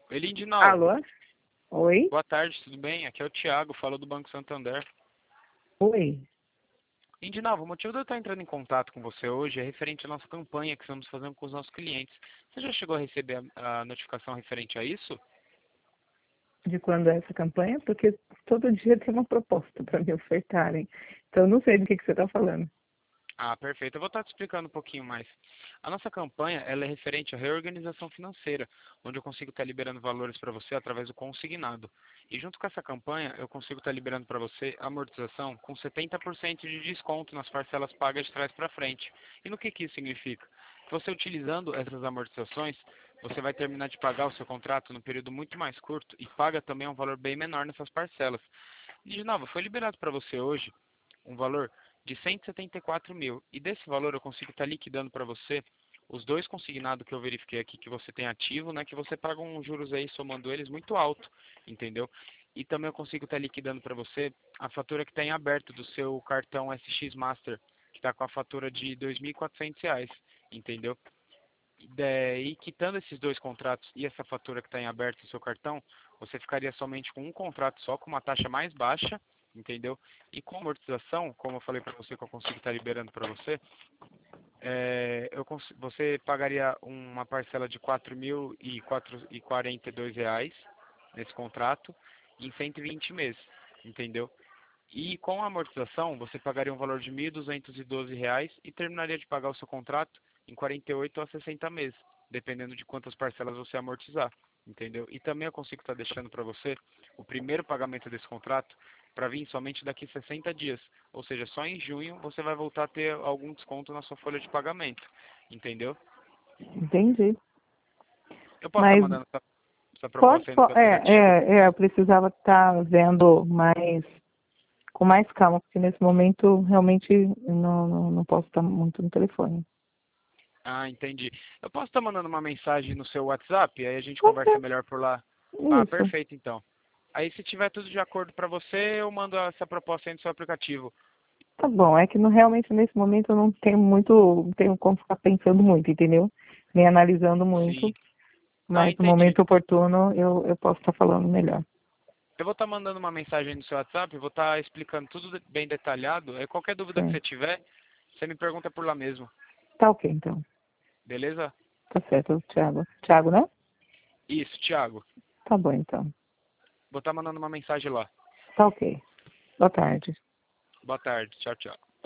Oi, Lindinalva. Alô? Oi? Boa tarde, tudo bem? Aqui é o Thiago, falo do Banco Santander. Oi. Lindinalva, o motivo de eu estar entrando em contato com você hoje é referente à nossa campanha que estamos fazendo com os nossos clientes. Você já chegou a receber a notificação referente a isso? De quando é essa campanha? Porque todo dia tem uma proposta para me ofertarem. Então, eu não sei do que você está falando. Ah, perfeito. Eu vou estar te explicando um pouquinho mais. A nossa campanha, ela é referente à reorganização financeira, onde eu consigo estar liberando valores para você através do consignado. E junto com essa campanha, eu consigo estar liberando para você a amortização com 70% de desconto nas parcelas pagas de trás para frente. E no que isso significa? Você utilizando essas amortizações, você vai terminar de pagar o seu contrato num período muito mais curto e paga também um valor bem menor nessas parcelas. E, de novo, foi liberado para você hoje um valor de 174 mil. E desse valor eu consigo estar liquidando para você os dois consignados que eu verifiquei aqui que você tem ativo, né? Que você paga uns juros aí somando eles muito alto, entendeu? E também eu consigo estar liquidando para você a fatura que está em aberto do seu cartão SX Master, que está com a fatura de R$ 2.400, entendeu? E quitando esses dois contratos e essa fatura que está em aberto no seu cartão, você ficaria somente com um contrato só, com uma taxa mais baixa, entendeu? E com amortização, como eu falei para você que eu consigo estar liberando para você, você pagaria uma parcela de R$ 4.042 nesse contrato em 120 meses, entendeu? E com a amortização, você pagaria um valor de R$ 1.212 e terminaria de pagar o seu contrato em 48 a 60 meses, dependendo de quantas parcelas você amortizar, entendeu? E também eu consigo estar deixando para você o primeiro pagamento desse contrato para vir somente daqui 60 dias, ou seja, só em junho você vai voltar a ter algum desconto na sua folha de pagamento, entendeu? Entendi. Eu posso estar Mas mandando essa proposta aí no seu aplicativo? eu precisava estar vendo com mais calma, porque nesse momento realmente não posso estar muito no telefone. Ah, entendi. Eu posso estar mandando uma mensagem no seu WhatsApp, aí a gente Pode conversa ser. melhor por lá. Ah, Isso. perfeito então. Aí se tiver tudo de acordo para você, eu mando essa proposta aí no seu aplicativo. Tá bom, é que realmente nesse momento eu não tenho como ficar pensando muito, entendeu? Nem analisando muito, Sim. Não, mas no entendi. momento oportuno eu posso estar falando melhor. Eu vou estar mandando uma mensagem no seu WhatsApp, vou estar explicando tudo bem detalhado. Aí qualquer dúvida que Sim. você tiver, você me pergunta por lá mesmo. Tá ok, então. Beleza? Tá certo, Thiago. Thiago, né? Isso, Thiago. Tá bom, então. Vou estar mandando uma mensagem lá. Tá ok. Boa tarde. Boa tarde. Tchau, tchau.